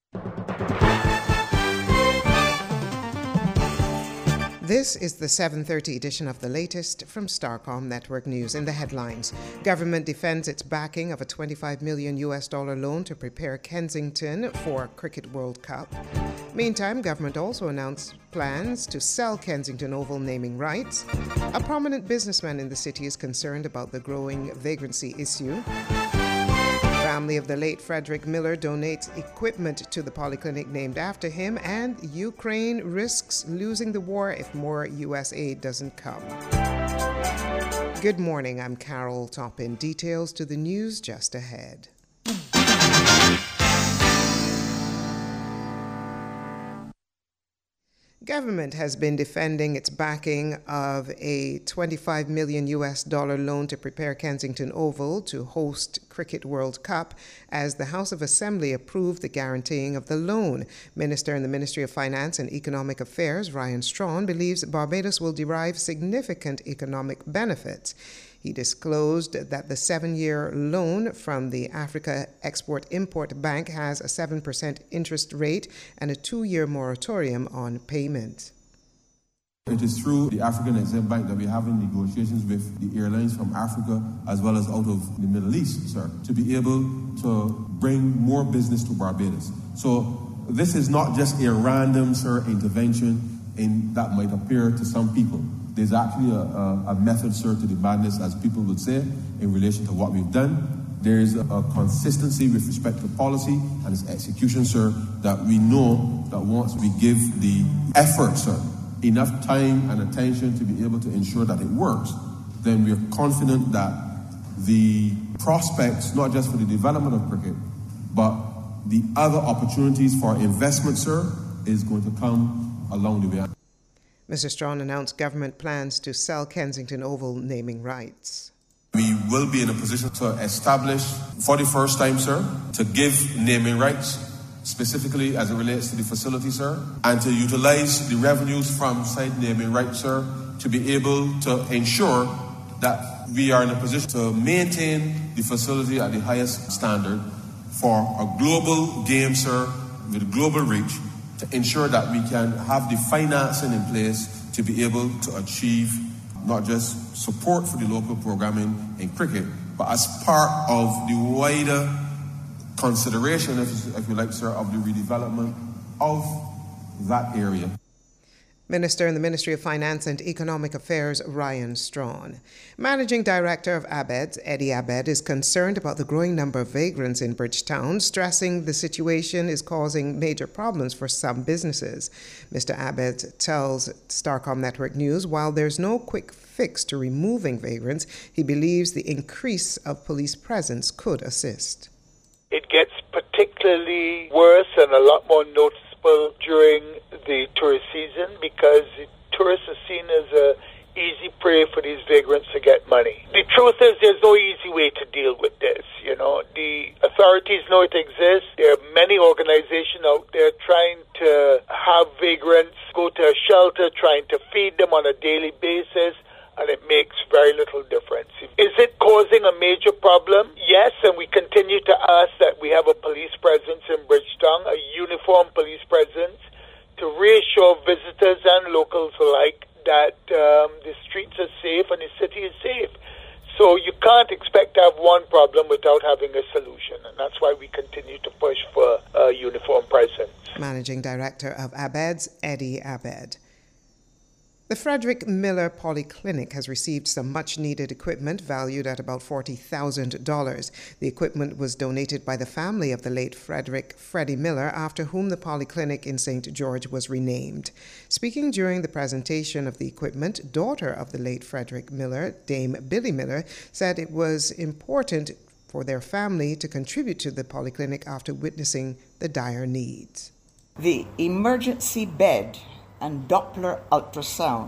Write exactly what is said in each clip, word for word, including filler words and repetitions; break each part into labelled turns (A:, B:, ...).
A: This is the seven thirty edition of the latest from Starcom Network News. In the headlines, government defends its backing of a twenty-five million U S dollar loan to prepare Kensington for Cricket World Cup. Meantime, government also announced plans to sell Kensington Oval naming rights. A prominent businessman in the city is concerned about the growing vagrancy issue. Family of the late Frederick Miller donates equipment to the polyclinic named after him, and Ukraine risks losing the war if more U S aid doesn't come. Good morning, I'm Carol Toppin. Details to the news just ahead. Government has been defending its backing of a twenty-five million U S dollar loan to prepare Kensington Oval to host Cricket World Cup as the House of Assembly approved the guaranteeing of the loan. Minister in the Ministry of Finance and Economic Affairs, Ryan Strachan, believes Barbados will derive significant economic benefits. He disclosed that the seven-year loan from the Africa Export-Import Bank has a seven percent interest rate and a two-year moratorium on payment.
B: It is through the African Export Bank that we're having negotiations with the airlines from Africa as well as out of the Middle East, sir, to be able to bring more business to Barbados. So this is not just a random, sir, intervention in, that might appear to some people. There's actually a, a, a method, sir, to the madness, as people would say, in relation to what we've done. There's a, a consistency with respect to policy and its execution, sir, that we know that once we give the effort, sir, enough time and attention to be able to ensure that it works, then we're confident that the prospects, not just for the development of cricket, but the other opportunities for investment, sir, is going to come along the way.
A: Mister Strachan announced government plans to sell Kensington Oval naming rights.
B: We will be in a position to establish, for the first time, sir, to give naming rights, specifically as it relates to the facility, sir, and to utilize the revenues from said naming rights, sir, to be able to ensure that we are in a position to maintain the facility at the highest standard for a global game, sir, with global reach, to ensure that we can have the financing in place to be able to achieve not just support for the local programming in cricket, but as part of the wider consideration, if, if you like, sir, of the redevelopment of that area.
A: Minister in the Ministry of Finance and Economic Affairs, Ryan Strachan. Managing Director of ABEDS, Eddie Abed, is concerned about the growing number of vagrants in Bridgetown, stressing the situation is causing major problems for some businesses. Mister Abed tells Starcom Network News while there's no quick fix to removing vagrants, he believes the increase of police presence could assist.
C: It gets particularly worse and a lot more noticeable during the tourist season because tourists are seen as a easy prey for these vagrants to get money. The truth is there's no easy way to deal with this. You know, the authorities know it exists. There are many organizations out there trying to have vagrants go to a shelter, trying to feed them on a daily basis, and it makes very little difference. Is it causing a major problem? Yes, and we continue to ask that we have a police presence in Bridgetown, a uniformed police presence, to reassure visitors and locals alike that um, the streets are safe and the city is safe. So you can't expect to have one problem without having a solution, and that's why we continue to push for a uniform presence.
A: Managing Director of ABEDS, Eddie Abed. The Frederick Miller Polyclinic has received some much-needed equipment valued at about forty thousand dollars. The equipment was donated by the family of the late Frederick Freddie Miller, after whom the Polyclinic in Saint George was renamed. Speaking during the presentation of the equipment, daughter of the late Frederick Miller, Dame Billy Miller, said it was important for their family to contribute to the Polyclinic after witnessing the dire needs.
D: The emergency bed and Doppler ultrasound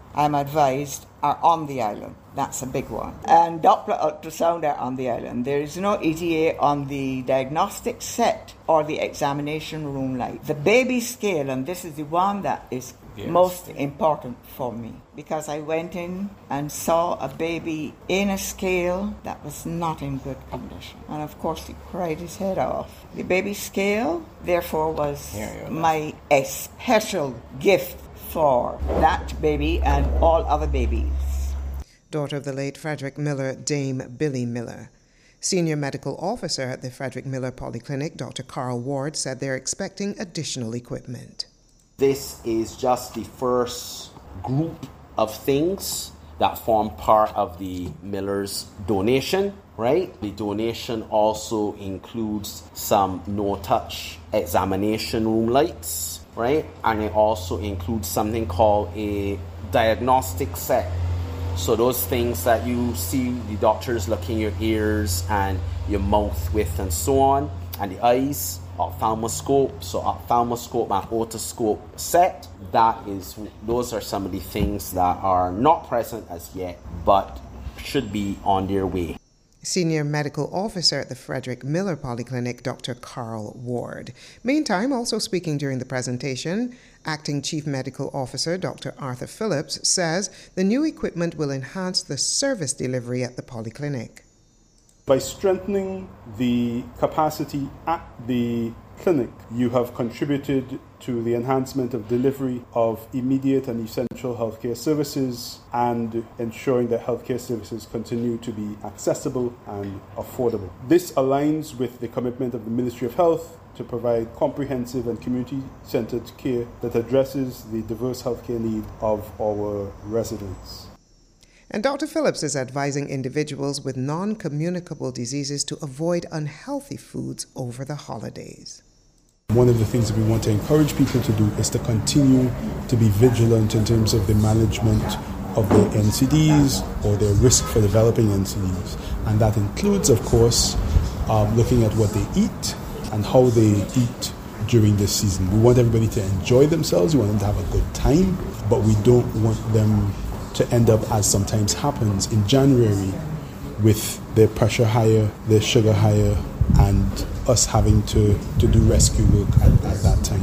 D: I'm advised, are on the island. That's a big one. And Doppler ultrasound are on the island. There is no E T A on the diagnostic set or the examination room light. The baby scale, and this is the one that is yes. most important for me, because I went in and saw a baby in a scale that was not in good condition. And of course he cried his head off. The baby scale, therefore, was my special gift for that baby and all other babies.
A: Daughter of the late Frederick Miller, Dame Billy Miller. Senior medical officer at the Frederick Miller Polyclinic, Doctor Carl Ward, said they're expecting additional equipment.
E: This is just the first group of things that form part of the Miller's donation, right? The donation also includes some no-touch examination room lights, right? And it also includes something called a diagnostic set. So those things that you see the doctors looking your ears and your mouth with and so on, and the eyes, ophthalmoscope, so ophthalmoscope and otoscope set, that is, those are some of the things that are not present as yet, but should be on their way.
A: Senior Medical Officer at the Frederick Miller Polyclinic, Doctor Carl Ward. Meantime, also speaking during the presentation, Acting Chief Medical Officer Doctor Arthur Phillips says the new equipment will enhance the service delivery at the polyclinic.
F: By strengthening the capacity at the clinic, you have contributed to the enhancement of delivery of immediate and essential healthcare services and ensuring that healthcare services continue to be accessible and affordable. This aligns with the commitment of the Ministry of Health to provide comprehensive and community-centered care that addresses the diverse healthcare need of our residents.
A: And Doctor Phillips is advising individuals with non-communicable diseases to avoid unhealthy foods over the holidays.
G: One of the things that we want to encourage people to do is to continue to be vigilant in terms of the management of their N C Ds or their risk for developing N C Ds. And that includes, of course, um, looking at what they eat and how they eat during this season. We want everybody to enjoy themselves, we want them to have a good time, but we don't want them to end up, as sometimes happens in January, with their pressure higher, their sugar higher, and us having to, to do rescue work at, at that time.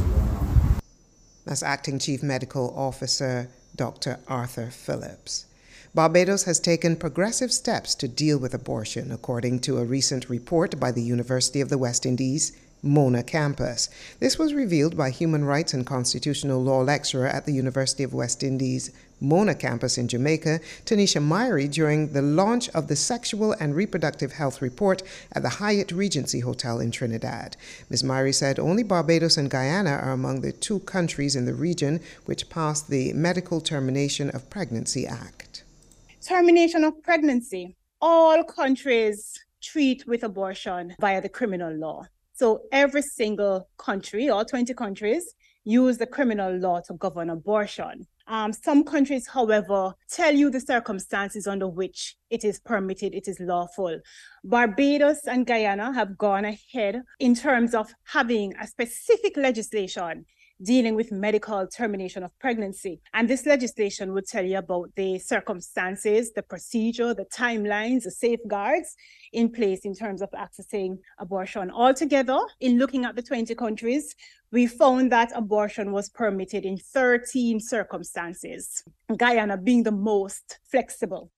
A: That's Acting Chief Medical Officer Doctor Arthur Phillips. Barbados has taken progressive steps to deal with abortion, according to a recent report by the University of the West Indies, Mona campus. This was revealed by human rights and constitutional law lecturer at the University of West Indies, Mona campus in Jamaica, Tanisha Myrie, during the launch of the Sexual and Reproductive Health Report at the Hyatt Regency Hotel in Trinidad. Miz Myrie said only Barbados and Guyana are among the two countries in the region which passed the Medical Termination of Pregnancy Act.
H: Termination of pregnancy. All countries treat with abortion via the criminal law. So every single country, all twenty countries, use the criminal law to govern abortion. Um, some countries, however, tell you the circumstances under which it is permitted, it is lawful. Barbados and Guyana have gone ahead in terms of having a specific legislation dealing with medical termination of pregnancy. And this legislation would tell you about the circumstances, the procedure, the timelines, the safeguards in place in terms of accessing abortion. Altogether, in looking at the twenty countries, we found that abortion was permitted in thirteen circumstances, Guyana being the most flexible.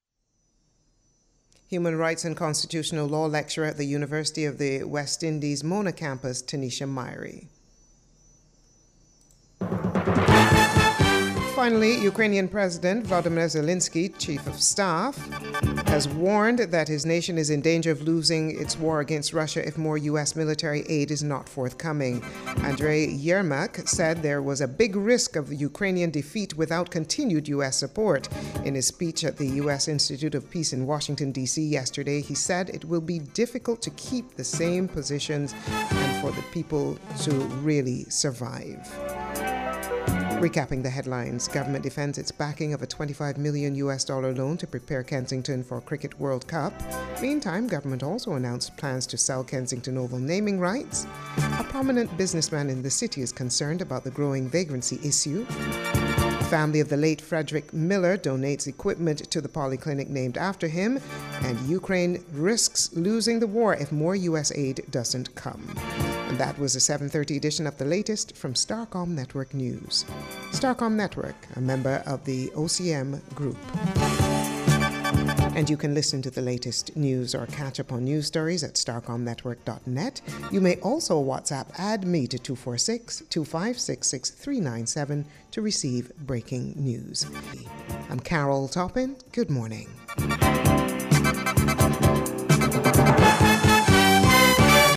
A: Human rights and constitutional law lecturer at the University of the West Indies, Mona campus, Tanisha Myrie. Finally, Ukrainian President Volodymyr Zelensky, Chief of Staff, has warned that his nation is in danger of losing its war against Russia if more U S military aid is not forthcoming. Andrei Yermak said there was a big risk of Ukrainian defeat without continued U S support. In his speech at the U S Institute of Peace in Washington, D C yesterday, he said it will be difficult to keep the same positions and for the people to really survive. Recapping the headlines, government defends its backing of a twenty-five million U S dollar loan to prepare Kensington for Cricket World Cup. Meantime, government also announced plans to sell Kensington Oval naming rights. A prominent businessman in the city is concerned about the growing vagrancy issue. Family of the late Frederick Miller donates equipment to the polyclinic named after him, and Ukraine risks losing the war if more U S aid doesn't come. And that was a seven thirty edition of the latest from Starcom Network News. Starcom Network, a member of the O C M Group. And you can listen to the latest news or catch up on news stories at starcom network dot net. You may also WhatsApp add me to two four six, two five six, six three nine seven to receive breaking news. I'm Carol Toppin. Good morning.